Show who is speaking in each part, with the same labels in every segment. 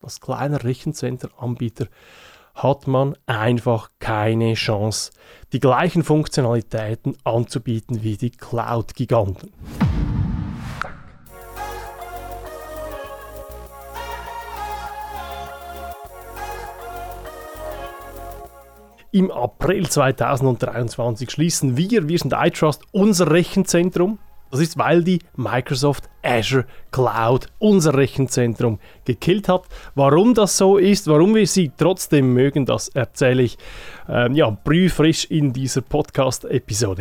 Speaker 1: als kleiner Rechencenter-Anbieter hat man einfach keine Chance, die gleichen Funktionalitäten anzubieten wie die Cloud-Giganten. Im April 2023 schließen wir sind iTrust, unser Rechenzentrum. Das ist, weil die Microsoft Azure Cloud unser Rechenzentrum gekillt hat. Warum das so ist, warum wir sie trotzdem mögen, das erzähle ich brühfrisch in dieser Podcast-Episode.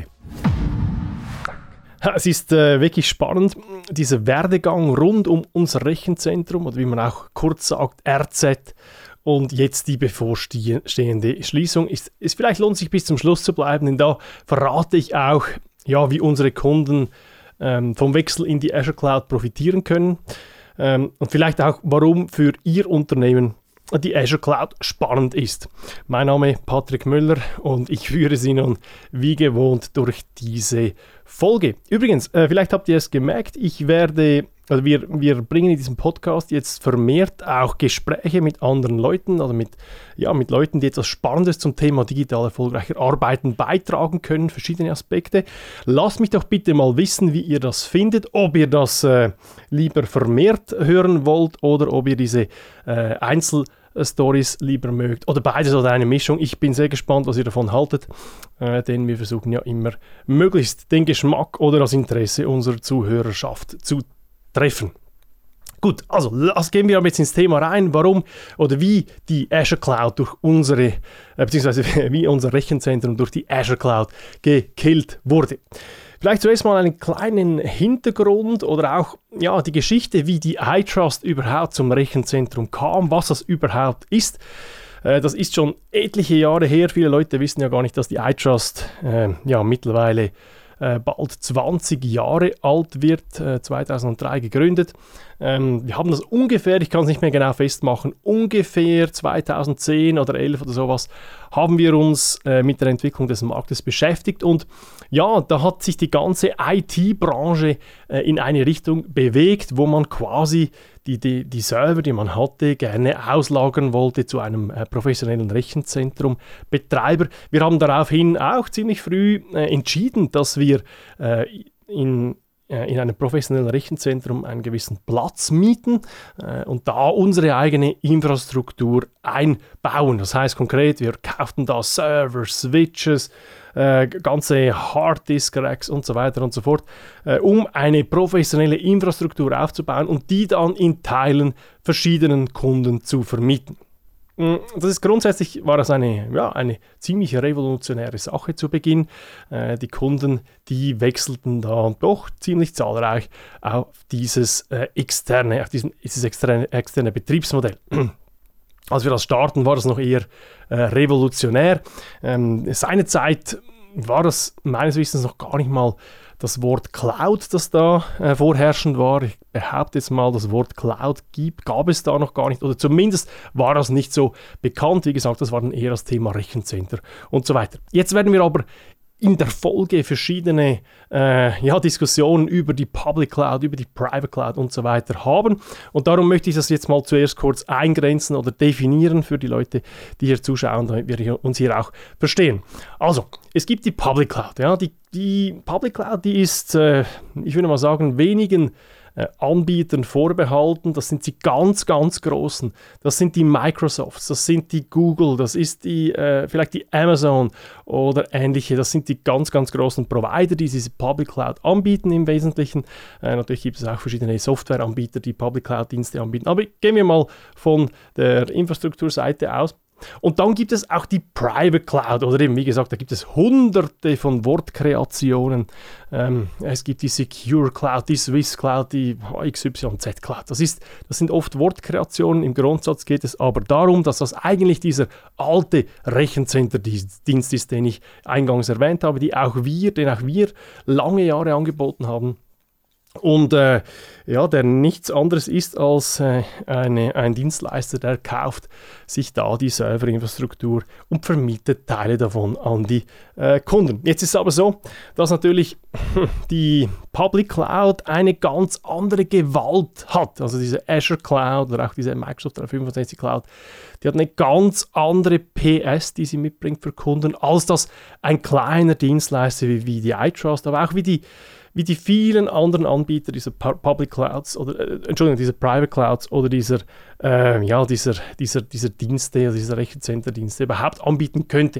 Speaker 1: Es ist wirklich spannend, dieser Werdegang rund um unser Rechenzentrum, oder wie man auch kurz sagt, RZ, und jetzt die bevorstehende Schließung. Vielleicht lohnt es sich bis zum Schluss zu bleiben, denn da verrate ich auch, wie unsere Kunden vom Wechsel in die Azure Cloud profitieren können und vielleicht auch, warum für Ihr Unternehmen die Azure Cloud spannend ist. Mein Name ist Patrick Müller und ich führe Sie nun wie gewohnt durch diese Folge. Übrigens, vielleicht habt ihr es gemerkt, wir bringen in diesem Podcast jetzt vermehrt auch Gespräche mit anderen Leuten, also mit Leuten, die etwas Spannendes zum Thema digital erfolgreicher Arbeiten beitragen können, verschiedene Aspekte. Lasst mich doch bitte mal wissen, wie ihr das findet, ob ihr das lieber vermehrt hören wollt oder ob ihr diese Einzelstories lieber mögt oder beides oder eine Mischung. Ich bin sehr gespannt, was ihr davon haltet, denn wir versuchen ja immer möglichst den Geschmack oder das Interesse unserer Zuhörerschaft zu treffen. Gut, also gehen wir jetzt ins Thema rein, warum oder wie die Azure Cloud durch wie unser Rechenzentrum durch die Azure Cloud gekillt wurde. Vielleicht zuerst mal einen kleinen Hintergrund oder auch die Geschichte, wie die iTrust überhaupt zum Rechenzentrum kam, was das überhaupt ist. Das ist schon etliche Jahre her. Viele Leute wissen ja gar nicht, dass die iTrust mittlerweile bald 20 Jahre alt wird, 2003 gegründet. Wir haben das ungefähr, ich kann es nicht mehr genau festmachen, ungefähr 2010 oder 11 oder sowas, haben wir uns mit der Entwicklung des Marktes beschäftigt und da hat sich die ganze IT-Branche in eine Richtung bewegt, wo man quasi die Server, die man hatte, gerne auslagern wollte zu einem professionellen Rechenzentrum-Betreiber. Wir haben daraufhin auch ziemlich früh entschieden, dass wir in einem professionellen Rechenzentrum einen gewissen Platz mieten und da unsere eigene Infrastruktur einbauen. Das heißt konkret, wir kauften da Server, Switches, ganze Harddisk-Racks und so weiter und so fort, um eine professionelle Infrastruktur aufzubauen und die dann in Teilen verschiedenen Kunden zu vermieten. Grundsätzlich war das eine ziemlich revolutionäre Sache zu Beginn. Die Kunden, die wechselten da doch ziemlich zahlreich auf dieses externe Betriebsmodell. Als wir das starten, war das noch eher revolutionär. Seinerzeit war das meines Wissens noch gar nicht mal das Wort Cloud, das da vorherrschend war. Ich behaupte jetzt mal, das Wort Cloud gab es da noch gar nicht, oder zumindest war das nicht so bekannt. Wie gesagt, das war dann eher das Thema Rechencenter und so weiter. Jetzt werden wir aber in der Folge verschiedene Diskussionen über die Public Cloud, über die Private Cloud und so weiter haben. Und darum möchte ich das jetzt mal zuerst kurz eingrenzen oder definieren für die Leute, die hier zuschauen, damit wir uns hier auch verstehen. Also, es gibt die Public Cloud. Ja, die Public Cloud, die ist, ich würde mal sagen, wenigen Anbietern vorbehalten. Das sind die ganz, ganz großen. Das sind die Microsofts, das sind die Google, das ist vielleicht die Amazon oder ähnliche. Das sind die ganz, ganz großen Provider, die diese Public Cloud anbieten im Wesentlichen. Natürlich gibt es auch verschiedene Softwareanbieter, die Public Cloud-Dienste anbieten. Aber gehen wir mal von der Infrastrukturseite aus. Und dann gibt es auch die Private Cloud, oder eben, wie gesagt, da gibt es hunderte von Wortkreationen. Es gibt die Secure Cloud, die Swiss Cloud, die XYZ Cloud. Das sind oft Wortkreationen. Im Grundsatz geht es aber darum, dass das eigentlich dieser alte Rechenzenterdienst ist, den ich eingangs erwähnt habe, den auch wir lange Jahre angeboten haben. Und der nichts anderes ist als ein Dienstleister, der kauft sich da die Serverinfrastruktur und vermietet Teile davon an die Kunden. Jetzt ist es aber so, dass natürlich die Public Cloud eine ganz andere Gewalt hat. Also diese Azure Cloud oder auch diese Microsoft 365 Cloud, die hat eine ganz andere PS, die sie mitbringt für Kunden, als das ein kleiner Dienstleister wie die iTrust, aber auch wie die vielen anderen Anbieter dieser Public Clouds oder dieser Private Clouds oder dieser Dienste, dieser Rechenzentrendienste überhaupt anbieten könnte.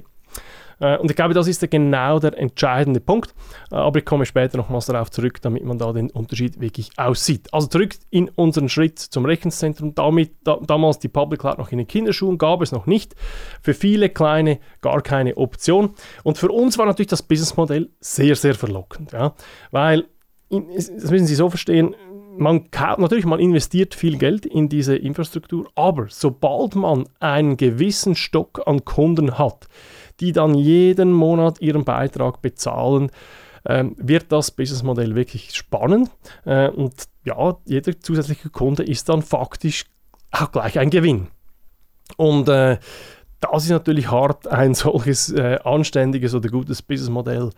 Speaker 1: Und ich glaube, das ist genau der entscheidende Punkt. Aber ich komme später nochmals darauf zurück, damit man da den Unterschied wirklich aussieht. Also zurück in unseren Schritt zum Rechenzentrum. Damals die Public Cloud noch in den Kinderschuhen, gab es noch nicht. Für viele Kleine gar keine Option. Und für uns war natürlich das Businessmodell sehr, sehr verlockend. Ja? Weil, das müssen Sie so verstehen, man investiert viel Geld in diese Infrastruktur, aber sobald man einen gewissen Stock an Kunden hat, die dann jeden Monat ihren Beitrag bezahlen, wird das Businessmodell wirklich spannend. Und ja, jeder zusätzliche Kunde ist dann faktisch auch gleich ein Gewinn. Und das ist natürlich hart, ein solches anständiges oder gutes Businessmodell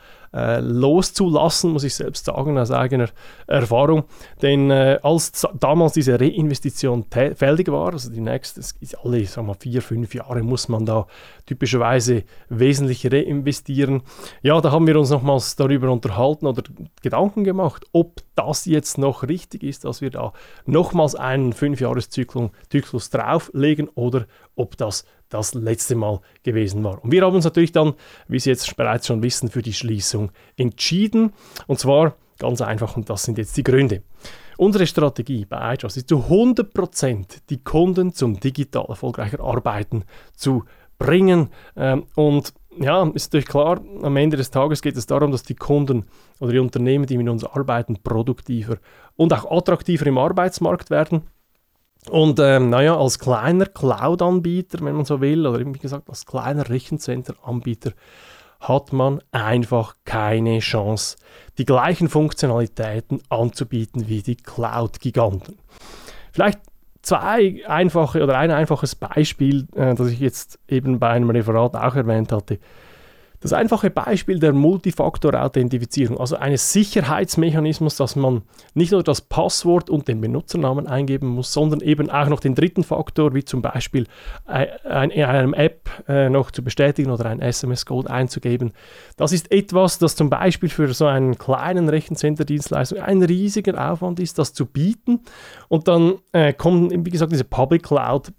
Speaker 1: loszulassen, muss ich selbst sagen, aus eigener Erfahrung. Denn als damals diese Reinvestition fällig war, also die nächste, alle 4-5 Jahre muss man da typischerweise wesentlich reinvestieren. Ja, da haben wir uns nochmals darüber unterhalten oder Gedanken gemacht, ob das jetzt noch richtig ist, dass wir da nochmals einen 5-Jahres-Zyklus drauflegen oder ob das letzte Mal gewesen war. Und wir haben uns natürlich dann, wie Sie jetzt bereits schon wissen, für die Schließung entschieden. Und zwar ganz einfach, und das sind jetzt die Gründe. Unsere Strategie bei iTrust ist zu 100% die Kunden zum digital erfolgreicher Arbeiten zu bringen. Und ja, ist natürlich klar, am Ende des Tages geht es darum, dass die Kunden oder die Unternehmen, die mit uns arbeiten, produktiver und auch attraktiver im Arbeitsmarkt werden. Und als kleiner Cloud-Anbieter, wenn man so will, oder wie gesagt, als kleiner Rechenzentrenanbieter, hat man einfach keine Chance, die gleichen Funktionalitäten anzubieten wie die Cloud-Giganten. Vielleicht ein einfaches Beispiel, das ich jetzt eben bei einem Referat auch erwähnt hatte. Das einfache Beispiel der Multifaktor-Authentifizierung, also eines Sicherheitsmechanismus, dass man nicht nur das Passwort und den Benutzernamen eingeben muss, sondern eben auch noch den dritten Faktor, wie zum Beispiel in einer App noch zu bestätigen oder einen SMS-Code einzugeben. Das ist etwas, das zum Beispiel für so einen kleinen Rechenzentrendienstleister ein riesiger Aufwand ist, das zu bieten. Und dann kommen, wie gesagt, diese Public Cloud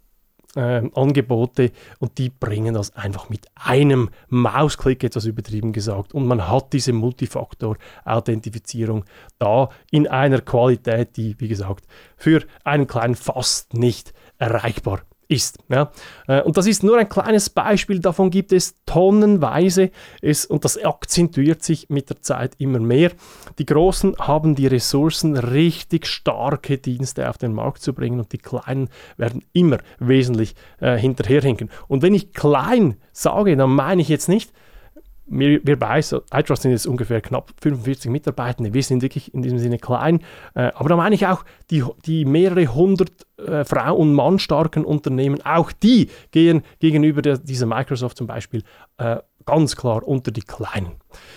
Speaker 1: Angebote und die bringen das einfach mit einem Mausklick, etwas übertrieben gesagt, und man hat diese Multifaktor-Authentifizierung da in einer Qualität, die, wie gesagt, für einen kleinen fast nicht erreichbar ist. Ja. Und das ist nur ein kleines Beispiel, davon gibt es tonnenweise und das akzentuiert sich mit der Zeit immer mehr. Die Großen haben die Ressourcen, richtig starke Dienste auf den Markt zu bringen und die Kleinen werden immer wesentlich hinterherhinken. Und wenn ich klein sage, dann meine ich jetzt nicht, wir bei iTrust sind jetzt ungefähr knapp 45 Mitarbeitende. Wir sind wirklich in diesem Sinne klein. Aber da meine ich auch die mehrere hundert Frau- und Mann starken Unternehmen. Auch die gehen gegenüber dieser Microsoft zum Beispiel ganz klar unter die Kleinen.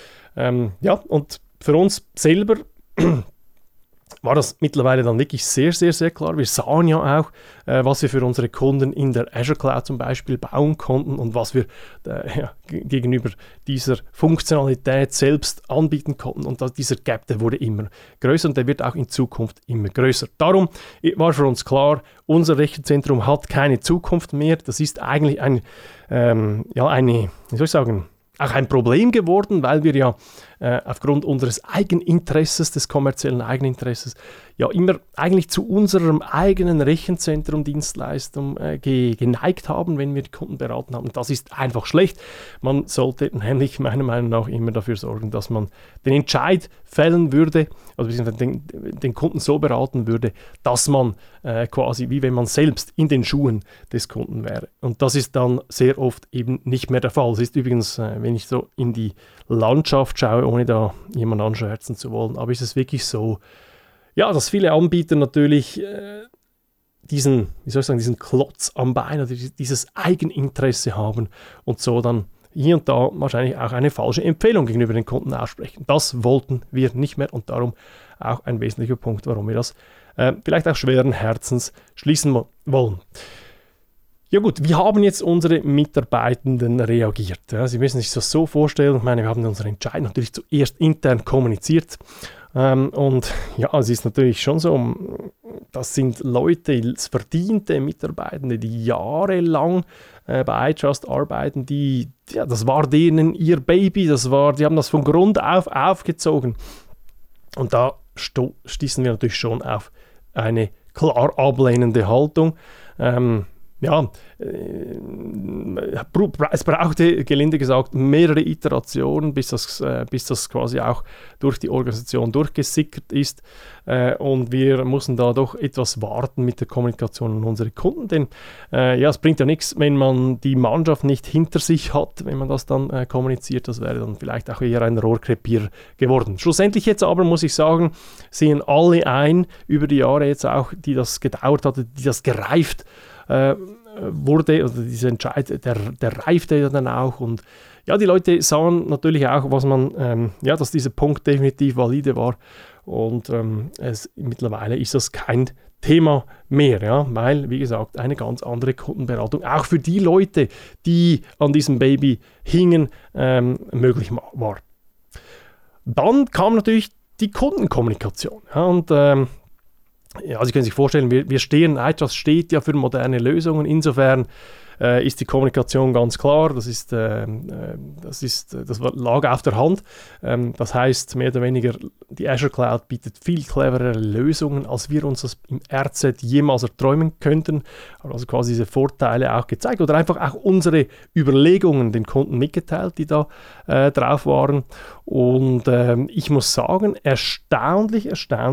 Speaker 1: Und für uns selber war das mittlerweile dann wirklich sehr, sehr, sehr klar. Wir sahen ja auch, was wir für unsere Kunden in der Azure Cloud zum Beispiel bauen konnten und was wir gegenüber dieser Funktionalität selbst anbieten konnten. Und dieser Gap, der wurde immer größer und der wird auch in Zukunft immer größer. Darum war für uns klar, unser Rechenzentrum hat keine Zukunft mehr. Das ist eigentlich auch ein Problem geworden, weil wir ja aufgrund unseres Eigeninteresses, des kommerziellen Eigeninteresses, ja immer eigentlich zu unserem eigenen Rechenzentrum Dienstleistung geneigt haben, wenn wir die Kunden beraten haben. Das ist einfach schlecht. Man sollte nämlich meiner Meinung nach immer dafür sorgen, dass man den Entscheid fällen würde, also den Kunden so beraten würde, dass man quasi wie wenn man selbst in den Schuhen des Kunden wäre. Und das ist dann sehr oft eben nicht mehr der Fall. Es ist übrigens, wenn ich so in die Landschaft schaue, ohne da jemanden anschwärzen zu wollen, aber ist es wirklich so, ja, dass viele Anbieter natürlich diesen Klotz am Bein oder dieses Eigeninteresse haben und so dann hier und da wahrscheinlich auch eine falsche Empfehlung gegenüber den Kunden aussprechen. Das wollten wir nicht mehr und darum auch ein wesentlicher Punkt, warum wir das vielleicht auch schweren Herzens schließen wollen. Ja gut, wie haben jetzt unsere Mitarbeitenden reagiert? Ja, Sie müssen sich das so vorstellen, ich meine, wir haben unsere Entscheidung natürlich zuerst intern kommuniziert und ja, es ist natürlich schon so, das sind Leute, verdiente Mitarbeitende, die jahrelang bei iTrust arbeiten, das war denen ihr Baby, die haben das von Grund auf aufgezogen. Und da stießen wir natürlich schon auf eine klar ablehnende Haltung. Es brauchte, gelinde gesagt, mehrere Iterationen, bis das quasi auch durch die Organisation durchgesickert ist. Und wir mussten da doch etwas warten mit der Kommunikation an unsere Kunden, denn es bringt ja nichts, wenn man die Mannschaft nicht hinter sich hat, wenn man das dann kommuniziert. Das wäre dann vielleicht auch eher ein Rohrkrepierer geworden. Schlussendlich jetzt aber, muss ich sagen, sehen alle ein, über die Jahre jetzt auch, die das gedauert hatte, die das gereift wurde, also dieser Entscheid, der reifte ja dann auch und ja, die Leute sahen natürlich auch, dass dieser Punkt definitiv valide war und mittlerweile ist das kein Thema mehr, ja, weil, wie gesagt, eine ganz andere Kundenberatung auch für die Leute, die an diesem Baby hingen, möglich war. Dann kam natürlich die Kundenkommunikation, ja, und Sie können sich vorstellen, iTrust steht ja für moderne Lösungen. Insofern ist die Kommunikation ganz klar. Das lag auf der Hand. Das heißt, mehr oder weniger, die Azure Cloud bietet viel cleverere Lösungen, als wir uns das im RZ jemals erträumen könnten. Also quasi diese Vorteile auch gezeigt oder einfach auch unsere Überlegungen den Kunden mitgeteilt, die da drauf waren. Und ich muss sagen, erstaunlich,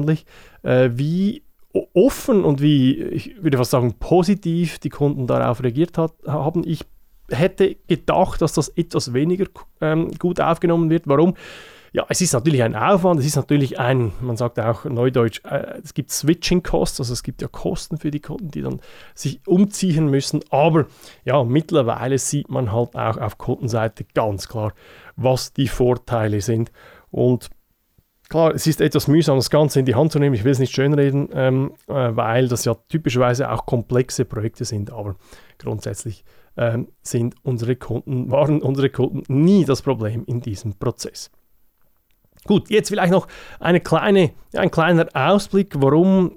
Speaker 1: wie offen und wie, ich würde fast sagen, positiv die Kunden darauf reagiert haben. Ich hätte gedacht, dass das etwas weniger gut aufgenommen wird. Warum? Ja, es ist natürlich ein Aufwand, es ist natürlich man sagt auch neudeutsch, es gibt Switching Costs, also es gibt ja Kosten für die Kunden, die dann sich umziehen müssen, aber ja, mittlerweile sieht man halt auch auf Kundenseite ganz klar, was die Vorteile sind und klar, es ist etwas mühsam, das Ganze in die Hand zu nehmen. Ich will es nicht schönreden, weil das ja typischerweise auch komplexe Projekte sind. Aber grundsätzlich waren unsere Kunden nie das Problem in diesem Prozess. Gut, jetzt vielleicht noch ein kleiner Ausblick, warum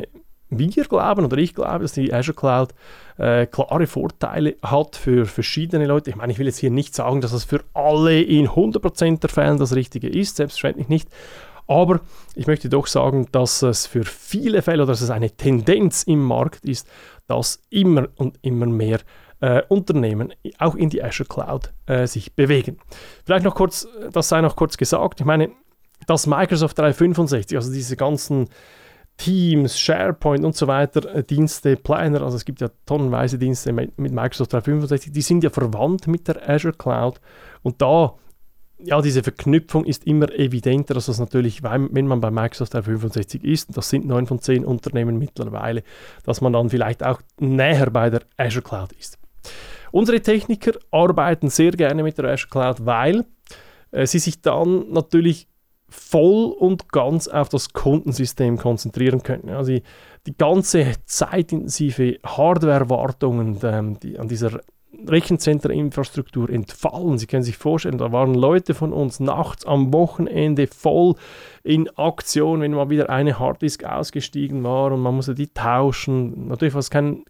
Speaker 1: wir glauben oder ich glaube, dass die Azure Cloud klare Vorteile hat für verschiedene Leute. Ich meine, ich will jetzt hier nicht sagen, dass das für alle in 100% der Fällen das Richtige ist, selbstverständlich nicht. Aber ich möchte doch sagen, dass es für viele Fälle oder dass es eine Tendenz im Markt ist, dass immer und immer mehr Unternehmen auch in die Azure Cloud sich bewegen. Vielleicht noch kurz, das sei noch kurz gesagt, ich meine, dass Microsoft 365, also diese ganzen Teams, SharePoint und so weiter, Dienste, Planner, also es gibt ja tonnenweise Dienste mit Microsoft 365, die sind ja verwandt mit der Azure Cloud und da, ja, diese Verknüpfung ist immer evidenter, dass das natürlich, wenn man bei Microsoft 365 ist, und das sind 9 von 10 Unternehmen mittlerweile, dass man dann vielleicht auch näher bei der Azure Cloud ist. Unsere Techniker arbeiten sehr gerne mit der Azure Cloud, weil sie sich dann natürlich voll und ganz auf das Kundensystem konzentrieren können. Also die ganze zeitintensive Hardware-Wartungen, die an dieser Rechenzentren-Infrastruktur entfallen. Sie können sich vorstellen, da waren Leute von uns nachts am Wochenende voll in Aktion, wenn mal wieder eine Harddisk ausgestiegen war und man musste die tauschen. Natürlich war es kein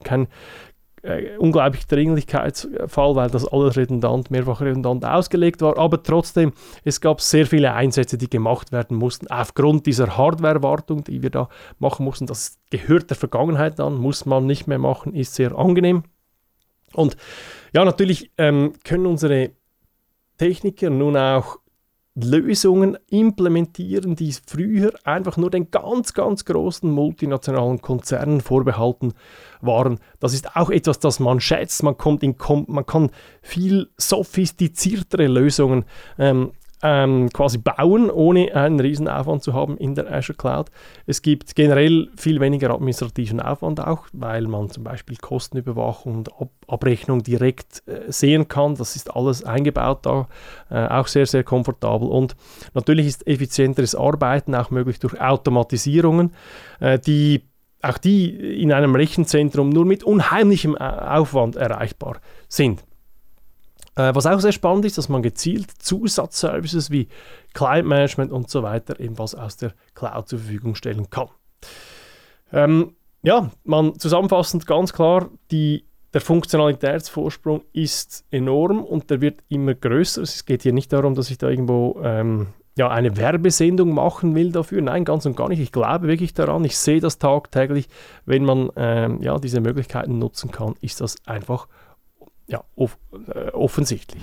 Speaker 1: unglaublich Dringlichkeitsfall, weil das alles mehrfach redundant ausgelegt war, aber trotzdem, es gab sehr viele Einsätze, die gemacht werden mussten, aufgrund dieser Hardware-Wartung, die wir da machen mussten. Das gehört der Vergangenheit an, muss man nicht mehr machen, ist sehr angenehm. Und ja, natürlich können unsere Techniker nun auch Lösungen implementieren, die früher einfach nur den ganz, ganz großen multinationalen Konzernen vorbehalten waren. Das ist auch etwas, das man schätzt. Man kann viel sophistiziertere Lösungen quasi bauen, ohne einen Riesenaufwand zu haben in der Azure Cloud. Es gibt generell viel weniger administrativen Aufwand auch, weil man zum Beispiel Kostenüberwachung und Abrechnung direkt sehen kann. Das ist alles eingebaut da, auch sehr, sehr komfortabel. Und natürlich ist effizienteres Arbeiten auch möglich durch Automatisierungen, die in einem Rechenzentrum nur mit unheimlichem Aufwand erreichbar sind. Was auch sehr spannend ist, dass man gezielt Zusatzservices wie Client Management und so weiter ebenfalls aus der Cloud zur Verfügung stellen kann. Zusammenfassend ganz klar, der Funktionalitätsvorsprung ist enorm und der wird immer größer. Es geht hier nicht darum, dass ich da irgendwo eine Werbesendung machen will dafür. Nein, ganz und gar nicht. Ich glaube wirklich daran. Ich sehe das tagtäglich. Wenn man diese Möglichkeiten nutzen kann, ist das einfach offensichtlich.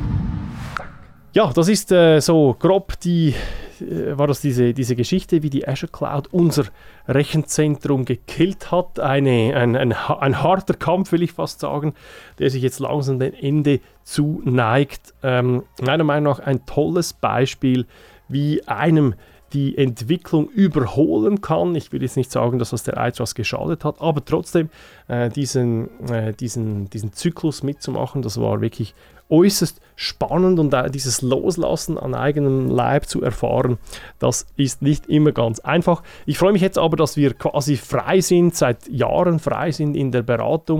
Speaker 1: Ja, das ist so grob war das diese Geschichte, wie die Azure Cloud unser Rechenzentrum gekillt hat. Ein harter Kampf, will ich fast sagen, der sich jetzt langsam dem Ende zuneigt. Meiner Meinung nach ein tolles Beispiel, wie einem die Entwicklung überholen kann. Ich will jetzt nicht sagen, dass das der iTrust geschadet hat, aber trotzdem diesen Zyklus mitzumachen, das war wirklich äußerst spannend und dieses Loslassen an eigenem Leib zu erfahren, das ist nicht immer ganz einfach. Ich freue mich jetzt aber, dass wir quasi seit Jahren frei sind in der Beratung,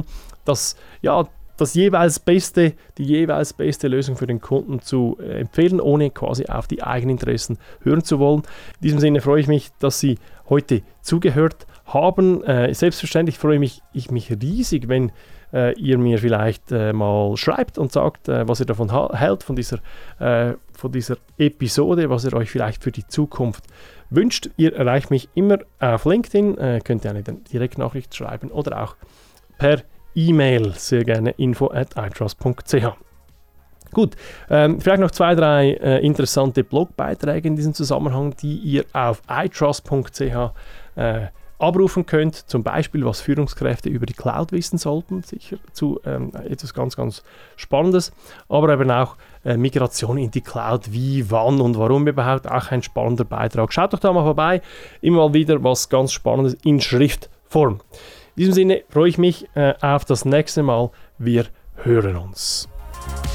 Speaker 1: die jeweils beste Lösung für den Kunden zu empfehlen, ohne quasi auf die Eigeninteressen hören zu wollen. In diesem Sinne freue ich mich, dass Sie heute zugehört haben. Selbstverständlich freue ich mich riesig, wenn ihr mir vielleicht mal schreibt und sagt, was ihr davon hält, von dieser Episode, was ihr euch vielleicht für die Zukunft wünscht. Ihr erreicht mich immer auf LinkedIn, könnt ihr eine Direktnachricht schreiben oder auch per E-Mail, sehr gerne info@itrust.ch. Gut, vielleicht noch 2-3 interessante Blogbeiträge in diesem Zusammenhang, die ihr auf itrust.ch abrufen könnt, zum Beispiel, was Führungskräfte über die Cloud wissen sollten, sicher zu etwas ganz, ganz Spannendes, aber eben auch Migration in die Cloud, wie, wann und warum überhaupt, auch ein spannender Beitrag. Schaut doch da mal vorbei, immer mal wieder was ganz Spannendes in Schriftform. In diesem Sinne freue ich mich auf das nächste Mal. Wir hören uns.